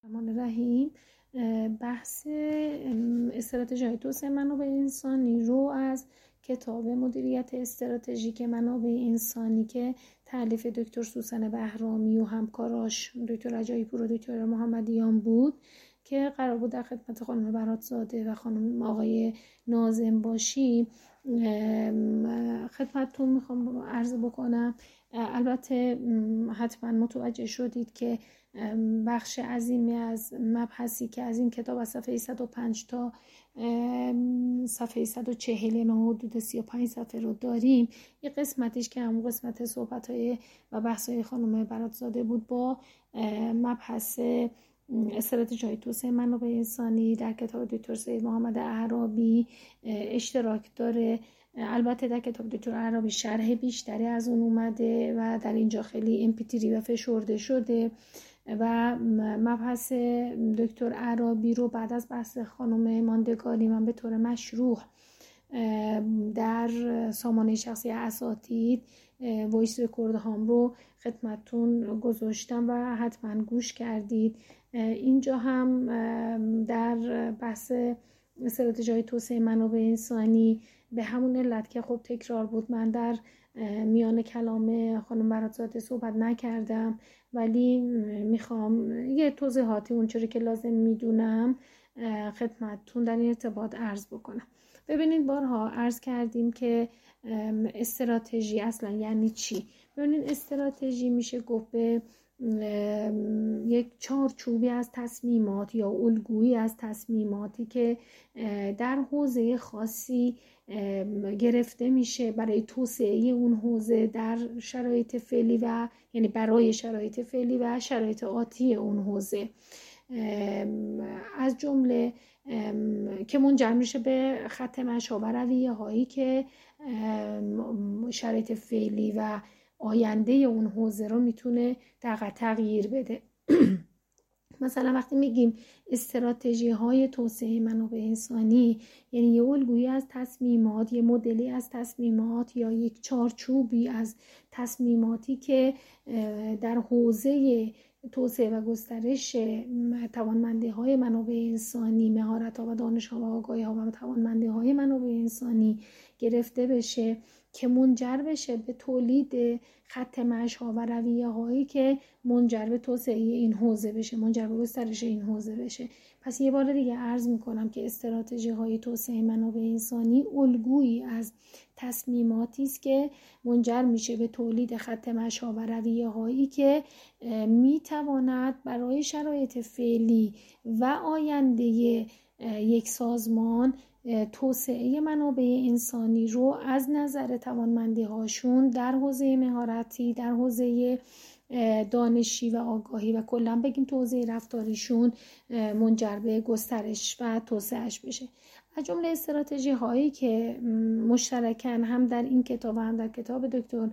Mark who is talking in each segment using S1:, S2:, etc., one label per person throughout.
S1: الرحمن الرحیم. بحث استراتژی توسعه منابع انسانی رو از کتاب مدیریت استراتژیک منابع انسانی که تألیف دکتر سوسن بهرامی و همکاراش دکتر رجایی پور و دکتر محمدیان بود که قرار بود در خدمت خانم براتزاده و خانم آقای ناظم باشیم خدمتتون میخوام عرض بکنم. البته حتما متوجه شدید که بخش عظیمی از مبحثی که از این کتاب از صفحه 105 تا صفحه 140 یعنی حدود 35 صفحه رو داریم. یه قسمتیش که همون قسمت صحبت‌های و بحث‌های خانم براتزاده بود با مبحث استراتژی توسعه منابع انسانی در کتاب دکتر سید محمد اعرابی اشتراک داره. البته در کتاب دکتر اعرابی شرح بیشتری از اون اومده و در اینجا خیلی MP3 و فشرده شده و مبحث دکتر اعرابی رو بعد از بحث خانم ماندگاری من به طور مشروح در سامانه شخصی اساتید وایس رکورد هام رو خدمتتون گذاشتم و حتما گوش کردید. اینجا هم در بحث استراتژی توسعه منابع انسانی به همون علت که خب تکرار بود من در میان کلام خانم براتزاده صحبت نکردم، ولی میخوام یه توضیحاتی اونچوری که لازم میدونم خدمتتون در این ارتباط عرض بکنم. ببینید بارها عرض کردیم که استراتژی اصلا یعنی چی. ببینید استراتژی میشه گفت به یک چارچوبی از تصمیمات یا الگویی از تصمیماتی که در حوزه خاصی گرفته میشه برای توسعه اون حوزه در شرایط فعلی و یعنی برای شرایط فعلی و شرایط آتی اون حوزه، از جمله که منجر میشه به خط مشی و رویه هایی که شرایط فعلی و آینده اون حوزه رو میتونه تغییر بده. مثلا وقتی میگیم استراتژی های توسعه منابع انسانی یعنی یه الگویی از تصمیمات، یه مدلی از تصمیمات یا یک چارچوبی از تصمیماتی که در حوزه توسعه و گسترش توانمندی های منابع انسانی، مهارت ها و دانش ها و آگاهی ها و توانمندی های منابع انسانی گرفته بشه که منجر بشه به تولید خط مشی ها و رویه هایی که منجر به توسعه این حوزه بشه، منجر به گسترش این حوزه بشه. پس یه بار دیگه عرض میکنم که استراتژی های توسعه منابع انسانی الگویی از تصمیماتی است که منجر میشه به تولید خط مشی ها و رویه هایی که میتواند برای شرایط فعلی و آینده یک سازمان توسعه منابع انسانی رو از نظر توانمندی هاشون در حوزه مهارتی، در حوزه دانشی و آگاهی و کلا بگیم توسعه رفتاریشون منجر به گسترش و توسعهش بشه. از جمله استراتژی هایی که مشترکاً هم در این کتاب و هم در کتاب دکتر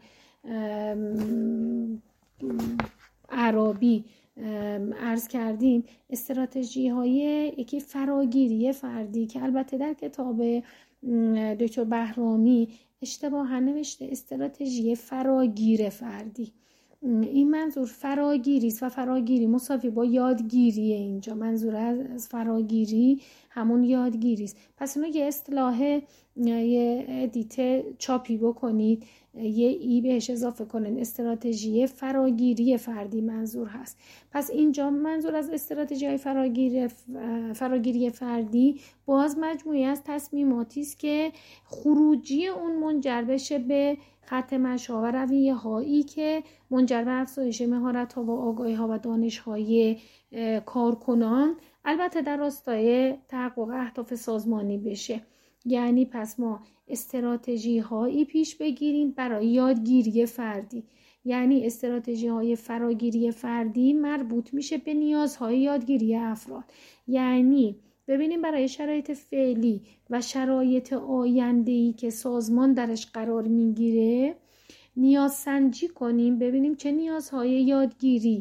S1: اعرابی عرض کردیم، استراتژی های یکی فراگیری فردی که البته در کتاب دکتر بهرامی اشتباها نوشته استراتژی فراگیر فردی. این منظور فراگیری است و فراگیری مساوی با یادگیریه. اینجا منظور از فراگیری همون یادگیری است. پس اینو یه اصطلاح یه ادیت چاپی بکنید، یه ای بهش اضافه کنید، استراتژی فراگیری فردی منظور هست. پس اینجا منظور از استراتژی های فراگیری فردی باز مجموعی از تصمیماتی است که خروجی اون منجر بشه به خط مشی و رویه هایی که منجر به افزایش مهارت ها و آگاهی ها و دانش های کارکنان، البته در راستای تحقق اهداف سازمانی بشه. یعنی پس ما استراتژی هایی پیش بگیریم برای یادگیری فردی، یعنی استراتژی های فراگیری فردی مربوط میشه به نیازهای یادگیری افراد. یعنی ببینیم برای شرایط فعلی و شرایط آینده‌ای که سازمان درش قرار میگیره نیاز سنجی کنیم، ببینیم چه نیازهای یادگیری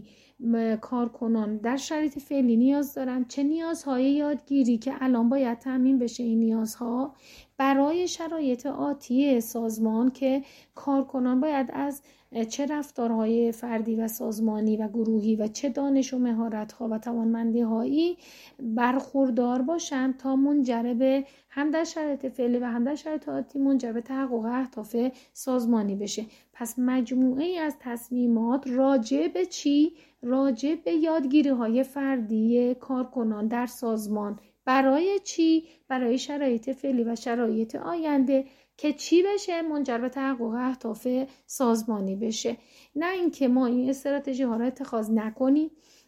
S1: کارکنان در شرایط فعلی نیاز دارن، چه نیازهای یادگیری که الان باید تامین بشه این نیازها برای شرایط آتی سازمان که کارکنان باید از چه رفتارهای فردی و سازمانی و گروهی و چه دانش و مهارت‌ها و توانمندی‌هایی برخوردار باشند تا منجر به هم در شرایط فعلی و هم در شرایط آتی منجر به تحقق اهداف سازمانی بشه. پس مجموعه ای از تصمیمات راجع به چی؟ راجع به یادگیری‌های فردی کارکنان در سازمان. برای چی؟ برای شرایط فعلی و شرایط آینده که چی بشه؟ منجر به تحقق اهداف سازمانی بشه. نه اینکه ما این استراتژی ها را اتخاذ نکنیم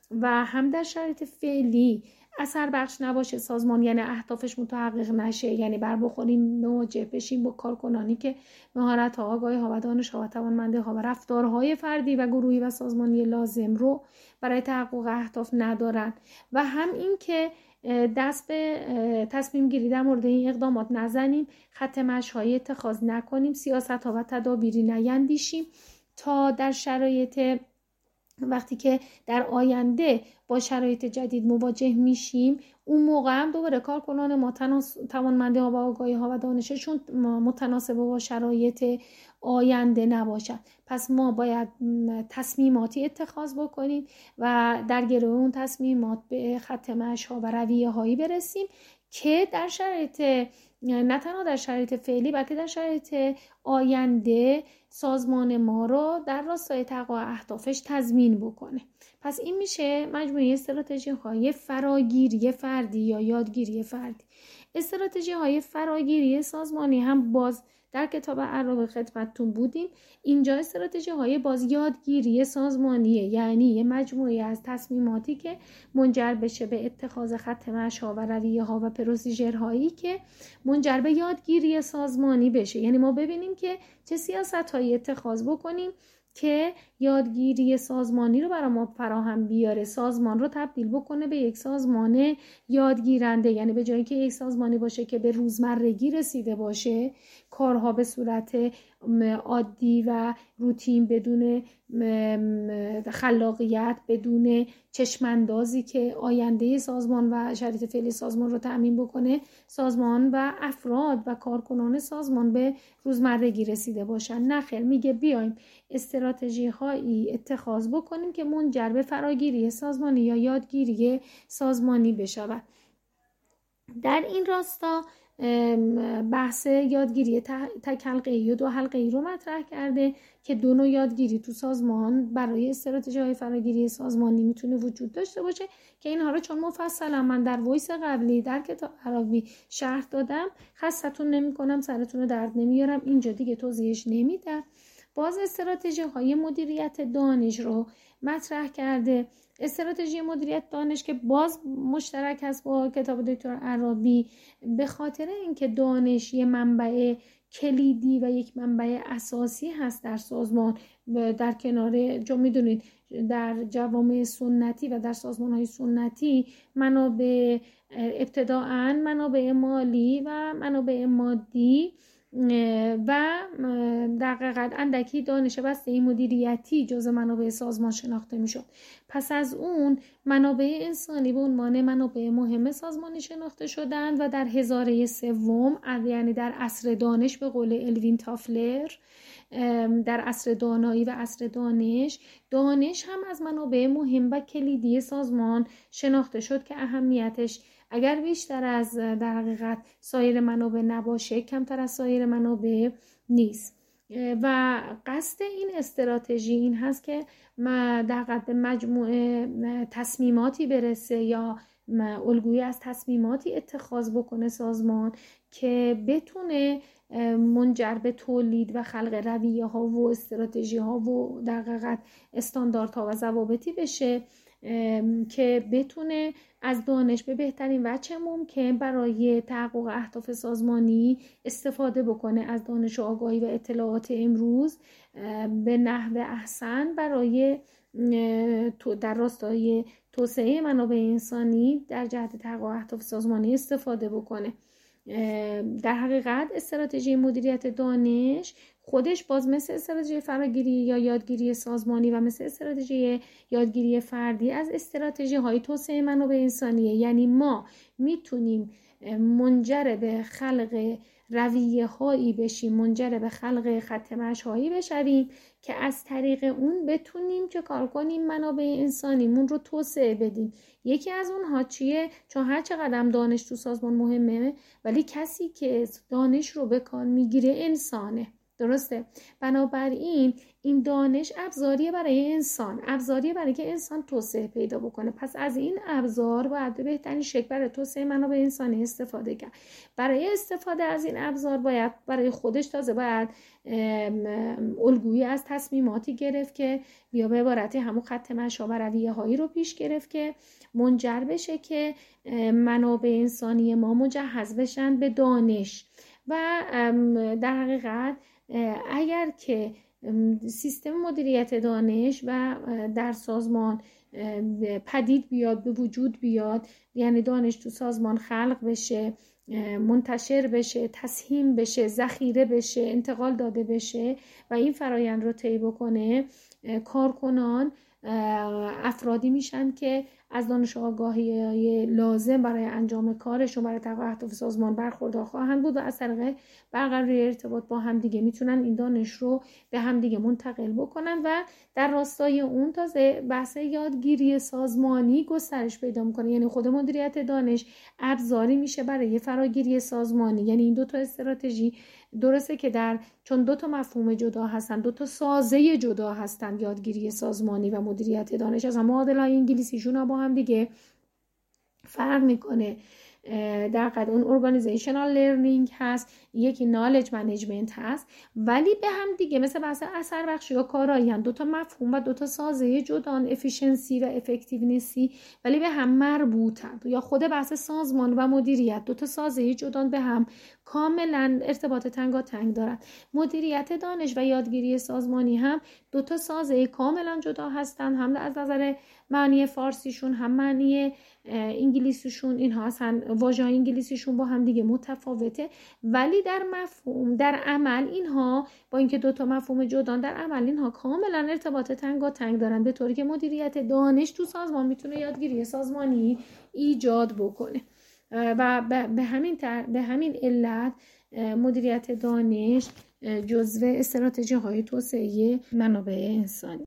S1: و هم در شرایط فعلی اثر بخش نباشه سازمان، یعنی اهدافش متحقق نشه، یعنی بر بخوریم مواجه بشیم با کارکنانی که مهارت ها، آگاهی ها و دانش ها و توانمندی ها و رفتارهای فردی و گروهی و سازمانی لازم رو برای تحقق اهداف ندارن و هم این که دست به تصمیم گیری در مورد این اقدامات نزنیم، خط مشی‌های اتخاذ نکنیم، سیاست‌ها و تدابیری نیندیشیم تا در شرایط وقتی که در آینده با شرایط جدید مواجه میشیم اون موقع هم دوباره کارکنان ما توانمندی ها و آگاهی ها و دانششون متناسب با شرایط آینده نباشد. پس ما باید تصمیماتی اتخاذ بکنیم و در گروه اون تصمیمات به خط مشی ها و رویه هایی برسیم که در شرایط نه تنها در شرایط فعلی بلکه در شرایط آینده سازمان ما رو در راستای تحقق اهدافش تضمین بکنه. پس این میشه مجموعه استراتژی های فراگیری فردی یا یادگیری فردی. استراتژی های فراگیری سازمانی هم باز در کتاب اعراب خدمتتون بودیم. اینجا استراتژی های باز یادگیری سازمانیه، یعنی یه مجموعه از تصمیماتی که منجر بشه به اتخاذ خط مشی ها و رویه ها و پروسیجرهایی که منجر به یادگیری سازمانی بشه. یعنی ما ببینیم که چه سیاست هایی اتخاذ بکنیم که یادگیری سازمانی رو برای ما فراهم بیاره، سازمان رو تبدیل بکنه به یک سازمان یادگیرنده. یعنی به جایی که یک سازمانی باشه که به روزمرگی رسیده باشه، کارها به صورت عادی و روتین بدون خلاقیت، بدون چشماندازی که آینده سازمان و شرایط فعلی سازمان رو تأمین بکنه، سازمان و افراد و کارکنان سازمان به روزمرگی رسیده باشن. نه خیر، میگه بیایم استراتژی هایی اتخاذ بکنیم که منجر به فراگیری سازمانی یا یادگیری سازمانی بشود. در این راستا بحث یادگیری تک حلقه‌ای و 2 حلقه‌ای رو مطرح کرده که 2 نوع یادگیری تو سازمان برای استراتژی‌های فراگیری سازمانی میتونه وجود داشته باشه که اینها رو چون مفصلا من در وایس قبلی در کتاب عربی شرح دادم خستتون نمی‌کنم، سرتون رو درد نمیارم، اینجا دیگه توضیحش نمیدم. باز استراتژی‌های مدیریت دانش رو مطرح کرده. استراتژی مدیریت دانش که باز مشترک است با کتاب دکتر عرابی به خاطر اینکه دانش یه منبع کلیدی و یک منبع اساسی هست در سازمان. در کنار جو میدونید در جوامع سنتی و در سازمان‌های سنتی منابع ابتداءً منابع مالی و منابع مادی و در حقیقت اندکی دانش بسته مدیریتی جزء منابع سازمان شناخته میشد. پس از اون منابع انسانی به عنوان منابع مهم سازمانی شناخته شدند و در هزاره سوم، یعنی در عصر دانش به قول الوین تافلر، در عصر دانایی و عصر دانش هم از منابع مهم و کلیدی سازمان شناخته شد که اهمیتش اگر بیشتر از در حقیقت سایر منابع نباشه کمتر از سایر منابع نیست. و قصد این استراتژی این هست که در حقیقت مجموعه تصمیماتی برسه یا الگویی از تصمیماتی اتخاذ بکنه سازمان که بتونه منجر به تولید و خلق رویه ها و استراتژی ها و در حقیقت استانداردها و ضوابطی بشه که بتونه از دانش به بهترین وجه ممکن برای تحقق اهداف سازمانی استفاده بکنه، از دانش و آگاهی و اطلاعات امروز به نحو احسن برای در راستای توسعه منابع انسانی در جهت تحقق اهداف سازمانی استفاده بکنه. در حقیقت استراتژی مدیریت دانش خودش باز مثل استراتژی فراگیری یا یادگیری سازمانی و مثل استراتژی یادگیری فردی از استراتژی های توسعه منابع انسانیه. یعنی ما میتونیم منجر به خلق رویه هایی بشیم، منجر به خلق خط مشی هایی بشویم که از طریق اون بتونیم چه کار کنیم؟ منابع انسانیمون رو توسعه بدیم. یکی از اونها چیه؟ چون هر چقدر دانش تو سازمان مهمه، ولی کسی که دانش رو به کار میگیره انسانه. درسته؟ بنابراین این دانش ابزاریه برای انسان، ابزاریه برای که انسان توسعه پیدا بکنه. پس از این ابزار باید به بهترین شکل برای توسعه منابع انسانی استفاده کرد. برای استفاده از این ابزار باید برای خودش باید الگویی از تصمیماتی گرفت که یا به عبارتی همون خط مشی و رویه هایی رو پیش گرفت که منجر بشه که منابع انسانی ما مجهز بشن به دانش. و در حقیقت اگر که سیستم مدیریت دانش و در سازمان پدید بیاد، به وجود بیاد، یعنی دانش تو سازمان خلق بشه، منتشر بشه، تسهیم بشه، ذخیره بشه، انتقال داده بشه و این فرایند رو طی بکنه، کارکنان افرادی میشن که از دانش آگاهی لازم برای انجام کارشون، برای تحقق اهداف سازمان برخوردار خواهند بود و از طریق برقراری ارتباط با هم دیگه میتونن این دانش رو به هم دیگه منتقل بکنن و در راستای اون تازه بحث یادگیری سازمانی گسترش پیدا میکنه. یعنی خود مدیریت دانش ابزاری میشه برای فراگیری سازمانی. یعنی این دو تا استراتژی درسته که چون دو تا مفهوم جدا هستن، دو تا سازه جدا هستن، یادگیری سازمانی و مدیریت دانش، از معادلای انگلیسیشون با هم دیگه فرق میکنه. در قد اون ارگانیزیشنال لرنینگ هست، یکی نالج منیجمنت هست، ولی به هم دیگه مثل بحث اثر بخشی یا کارایی هم دو تا مفهوم و دو تا سازه جدان، افیشنسی و افکتیونسی، ولی به هم مربوطن. یا خود بحث سازمان و مدیریت دو تا سازه جدان به هم کاملا ارتباط تنگاتنگ دارن. مدیریت دانش و یادگیری سازمانی هم دو تا سازه کاملا جدا هستن، هم از نظر معنی فارسیشون هم معنی انگلیسیشون. اینها هستن واژه‌های انگلیسیشون با هم دیگه متفاوته، ولی در مفهوم، در عمل اینها با اینکه دو تا مفهوم جدا، در عمل اینها کاملا ارتباط تنگاتنگ دارن، به طوری که مدیریت دانش تو سازمان میتونه یادگیری سازمانی ایجاد بکنه. و به همین علت مدیریت دانش جزو استراتژی های توسعه منابع انسانی